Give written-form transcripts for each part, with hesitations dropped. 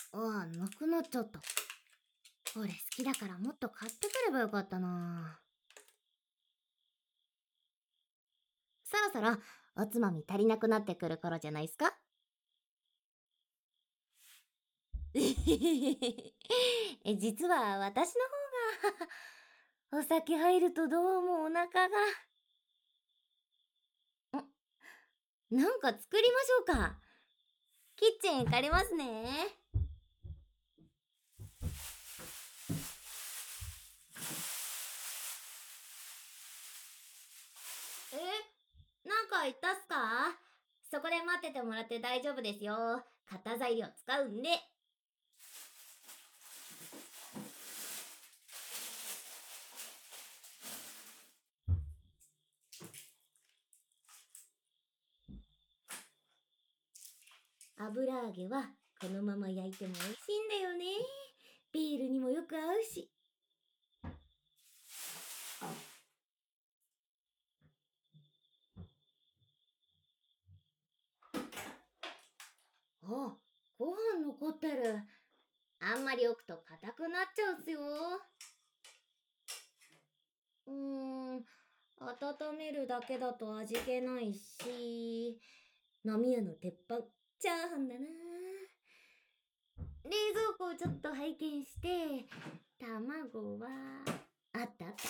ああ、なくなっちゃった。俺好きだからもっと買ってくればよかったな。そろそろおつまみ足りなくなってくる頃じゃないすか？実は私の方がお酒入るとどうもお腹が。なんか作りましょうか。キッチン借りますね。なんか言ったっすか？そこで待っててもらって大丈夫ですよ。買った材料使うんで。油揚げはこのまま焼いても美味しいんだよね。ビールにもよく合うし。あ、ご飯残ってる。あんまり置くと硬くなっちゃうっすよ。温めるだけだと味気ないし、飲み屋の鉄板、チャーハンだな。冷蔵庫をちょっと拝見して、卵は、あったあった。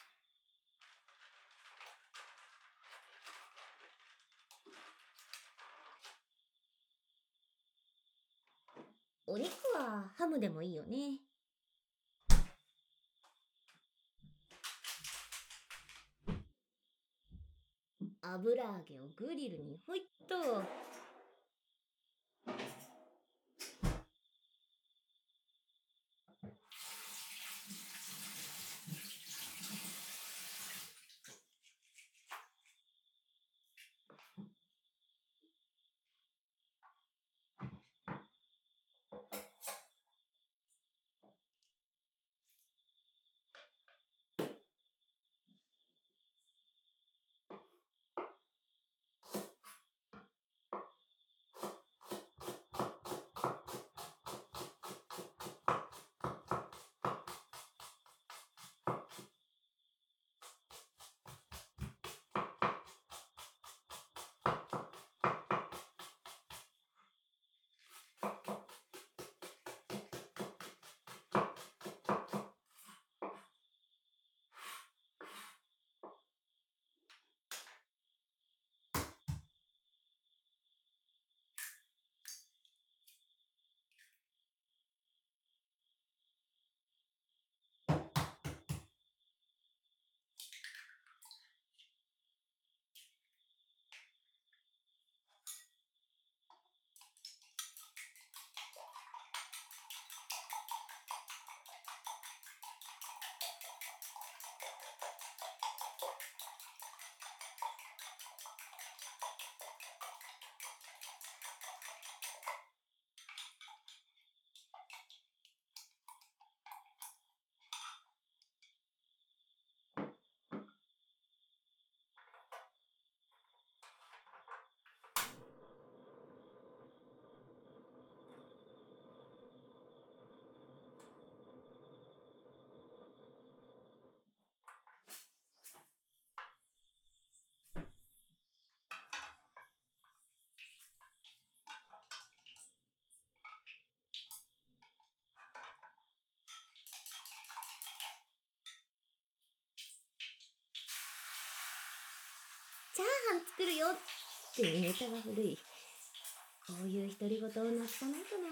お肉はハムでもいいよね。油揚げをグリルにほいっと。チャーハン作るよってネタが古い。こういう独り言をなくさないとな。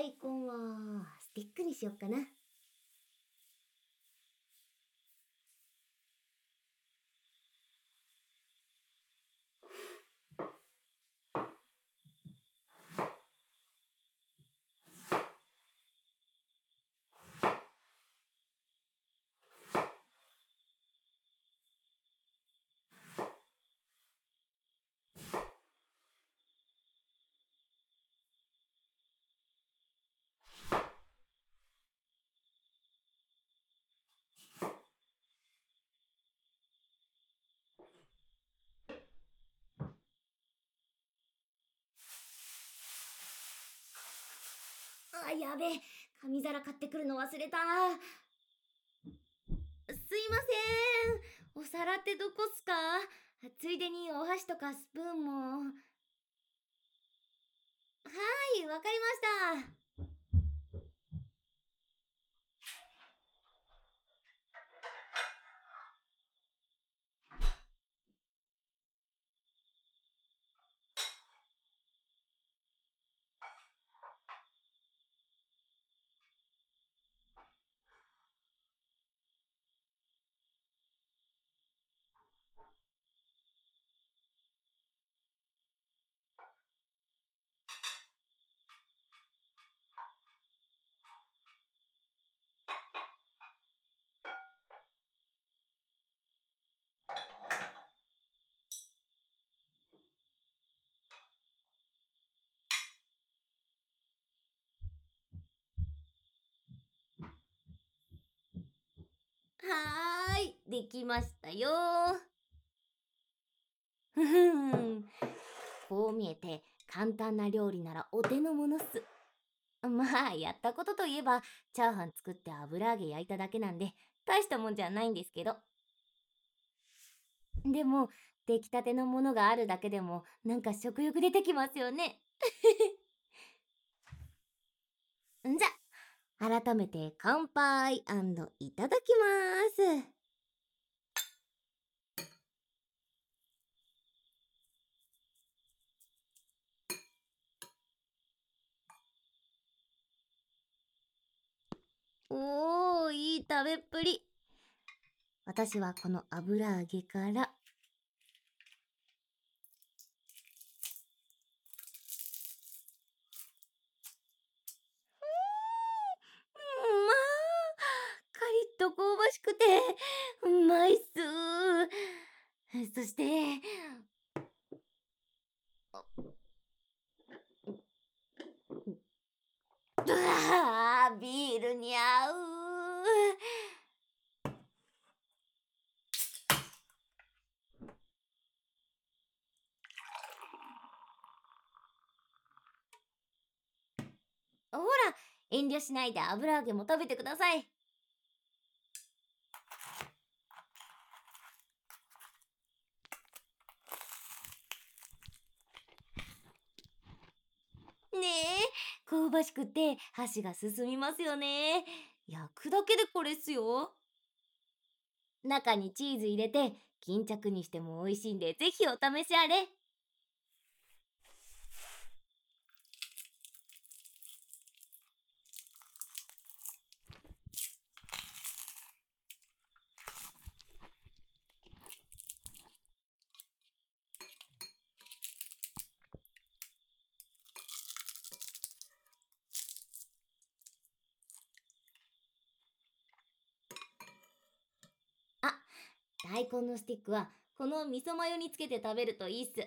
大根はスティックにしよっかな。あ、やべえ。紙皿買ってくるの忘れた。すいません。お皿ってどこっすか？ついでにお箸とかスプーンも。はい、わかりました。はーい、できましたよ。ふふん。こう見えて簡単な料理ならお手の物っす。まあ、やったことといえば、チャーハン作って油揚げ焼いただけなんで、大したもんじゃないんですけど。でも、出来たてのものがあるだけでも、なんか食欲出てきますよね。んじゃ、改めて乾杯いただきます。おー、いい食べっぷり。私はこの油揚げから。まあ、カリッと香ばしくて、うまいっす。そして、うわー、ビールに合う。ほら、遠慮しないで油揚げも食べてください。ねえ、香ばしくて箸が進みますよね。焼くだけでこれっすよ。中にチーズ入れて巾着にしても美味しいんで、ぜひお試しあれ。あ、大根のスティックはこの味噌マヨにつけて食べるといいっす。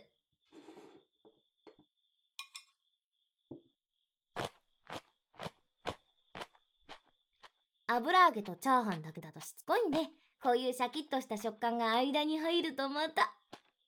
油揚げとチャーハンだけだとしつこいんで、こういうシャキッとした食感が間に入るとまた。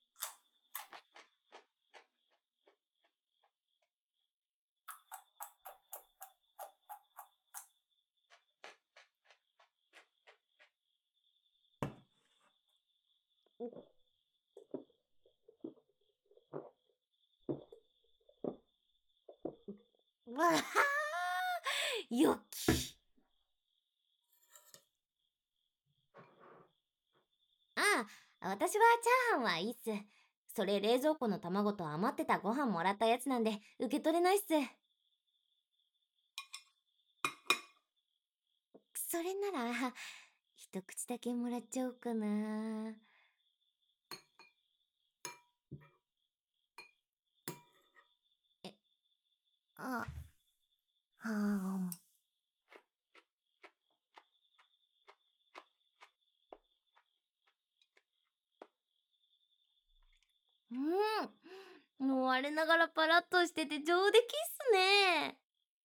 わあ、よき。ああ、私はチャーハンはいいっす。それ冷蔵庫の卵と余ってたご飯もらったやつなんで受け取れないっす。 それなら、一口だけもらっちゃおうかな。え、あ、はあ。うん。もう我ながらパラッとしてて上出来っすね。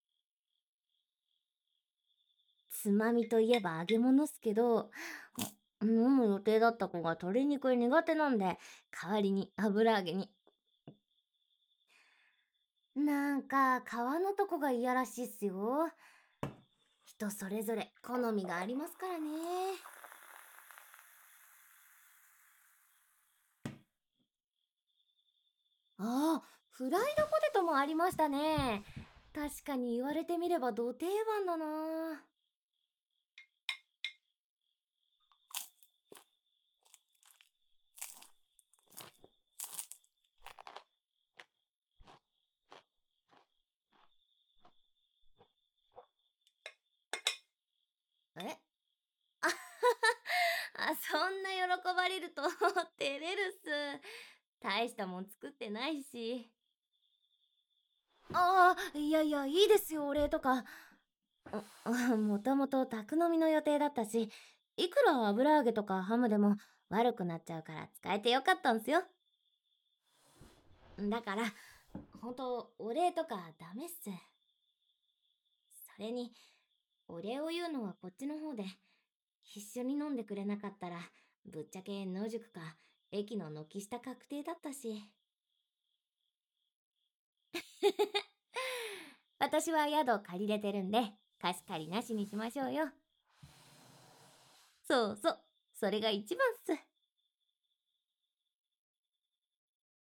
つまみといえば揚げ物っすけど、飲む予定だった子が鶏肉苦手なんで、代わりに油揚げに。なんか、皮のとこが嫌らしいっすよ。人それぞれ好みがありますからね。ああ、フライドポテトもありましたね。確かに言われてみればド定番だな。えあ、そんな喜ばれると照れるっす。大したもん作ってないし。ああ、いやいや、いいですよ、お礼とか。もともと宅飲みの予定だったし、いくら油揚げとかハムでも悪くなっちゃうから使えてよかったんすよ。だから、ほんと、お礼とかダメっす。それに、お礼を言うのはこっちの方で、一緒に飲んでくれなかったら、ぶっちゃけ野宿か、駅の軒下確定だったし。私は宿借りれてるんで、貸し借りなしにしましょうよ。そうそう、それが一番っす。